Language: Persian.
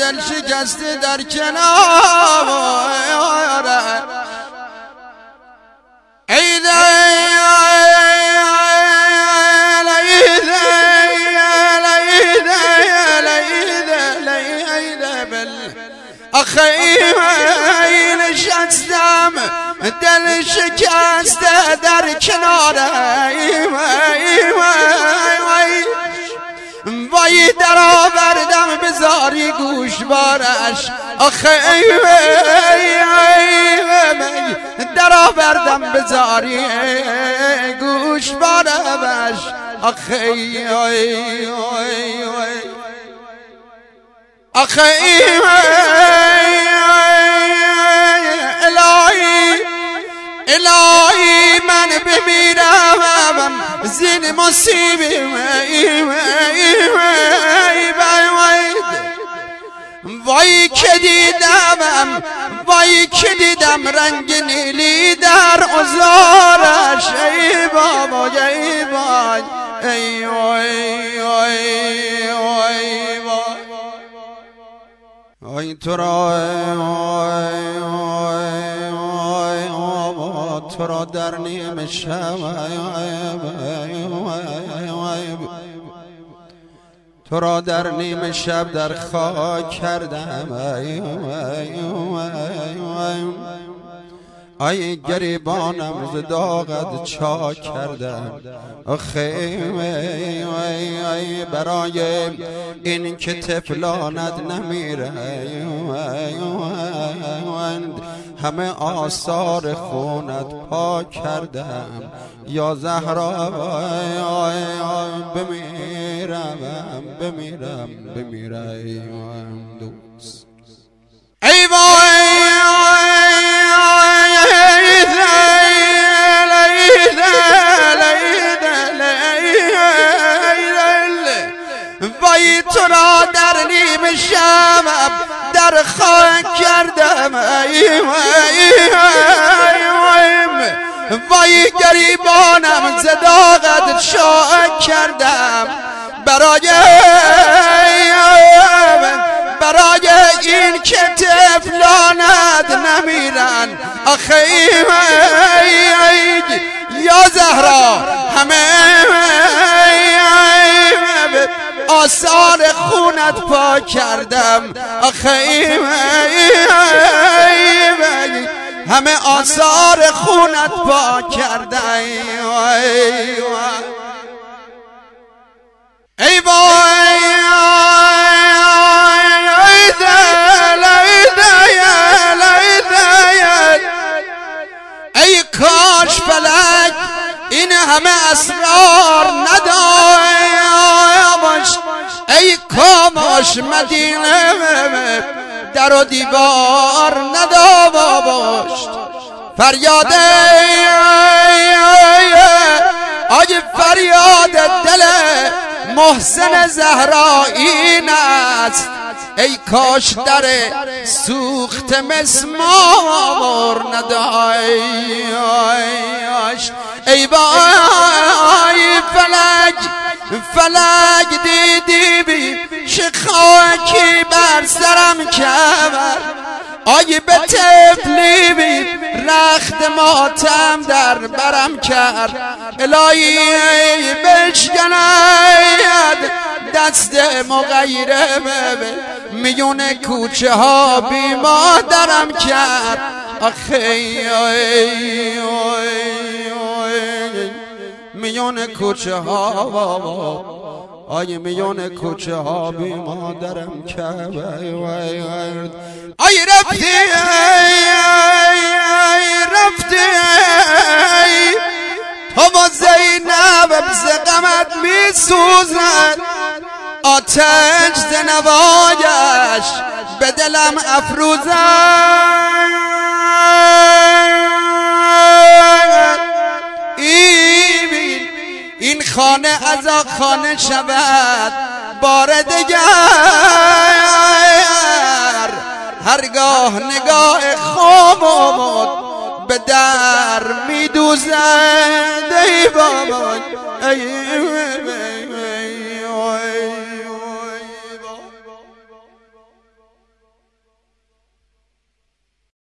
دل شکسته در کناره آخی نشستم دل شکسته در کناره وای در آوردم بذاری گوشوارش آخی در آوردم بذاری گوشوارش آخی آخی الهی من بمیرم زین مصیبی وای که دیدم رنگ نیلی در عذارش ای بابا ای وای ای وای وای تو را در نیم شب تو را در نیم شب در خاک کردم ای گریبانم ز داغت چاک کردم آخی برای این که طفلانت نمیره همه آثار خونت پاک کردم یا زهرا بمیرم دوست ای وای وای تو را در نیم شب در خاک کردم وای گریبانم ز داغت شاک کردم برای این که طفلانت نمیرن آخی یا زهرا همه آثار خونت پاک کردم آخی همه آثار خونت پاک کردم ای وای ای کاش فلک این همه اسرار نداشت ای کاش مدینه در و دیوار نداشت فریاد فریاد دل محسن زهرایی است ای کاش در سوخت مسمار نداشت ای وای فلک دیدی بی چه خاکی بر سرم کرد آی به طفلی بی رخت ماتم در برم کرد الهی بشکند دست مغیره میون کوچه ها بی مادرم کرد آخی میون کوچه ها میون کوچه ها بی مادرم کرد ای رفتی تو با زینب ز غمت می سوزد آتش ز نوایش به دلم افروزد این خانه از خانه شود بار دگر هرگاه نگاه خوابت به در می دوزد ای بابا ای